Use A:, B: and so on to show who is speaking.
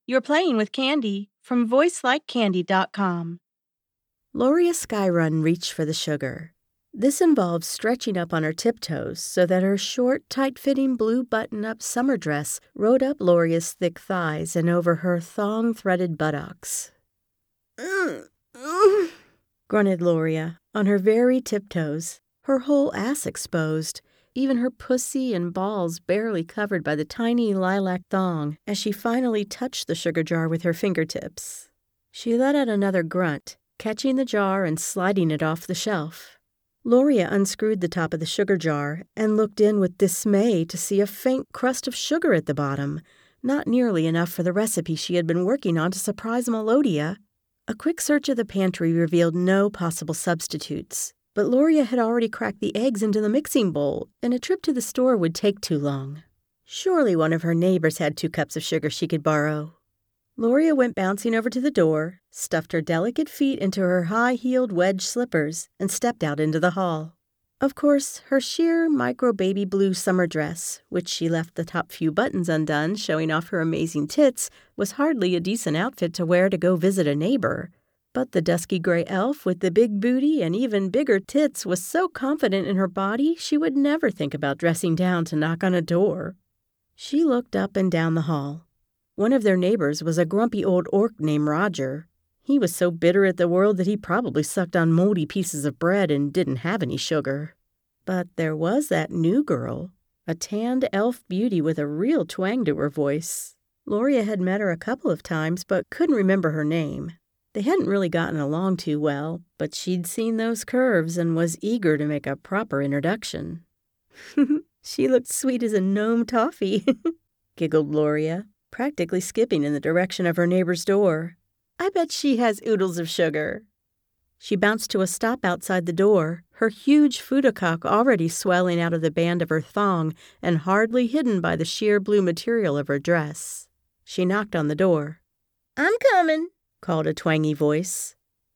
A: You're playing with Candy from voicelikecandy.com.
B: Loria Skyrun reached for the sugar. This involved stretching up on her tiptoes so that her short, tight-fitting blue button-up summer dress rode up Loria's thick thighs and over her thong-threaded buttocks. Grunted Loria, on her very tiptoes, her whole ass exposed, even her pussy and balls barely covered by the tiny lilac thong as she finally touched the sugar jar with her fingertips. She let out another grunt, catching the jar and sliding it off the shelf. Loria unscrewed the top of the sugar jar and looked in with dismay to see a faint crust of sugar at the bottom, not nearly enough for the recipe she had been working on to surprise Melodia. A quick search of the pantry revealed no possible substitutes, but Loria had already cracked the eggs into the mixing bowl, and a trip to the store would take too long. Surely one of her neighbors had 2 cups of sugar she could borrow. Loria went bouncing over to the door, stuffed her delicate feet into her high-heeled wedge slippers, and stepped out into the hall. Of course, her sheer micro-baby blue summer dress, which she left the top few buttons undone, showing off her amazing tits, was hardly a decent outfit to wear to go visit a neighbor. But the dusky gray elf with the big booty and even bigger tits was so confident in her body she would never think about dressing down to knock on a door. She looked up and down the hall. One of their neighbors was a grumpy old orc named Roger. He was so bitter at the world that he probably sucked on moldy pieces of bread and didn't have any sugar. But there was that new girl, a tanned elf beauty with a real twang to her voice. Loria had met her a couple of times but couldn't remember her name. They hadn't really gotten along too well, but she'd seen those curves and was eager to make a proper introduction. She looked sweet as a gnome toffee, giggled Loria, practically skipping in the direction of her neighbor's door. I bet she has oodles of sugar. She bounced to a stop outside the door, her huge futocock already swelling out of the band of her thong and hardly hidden by the sheer blue material of her dress. She knocked on the door. I'm coming, called a twangy voice.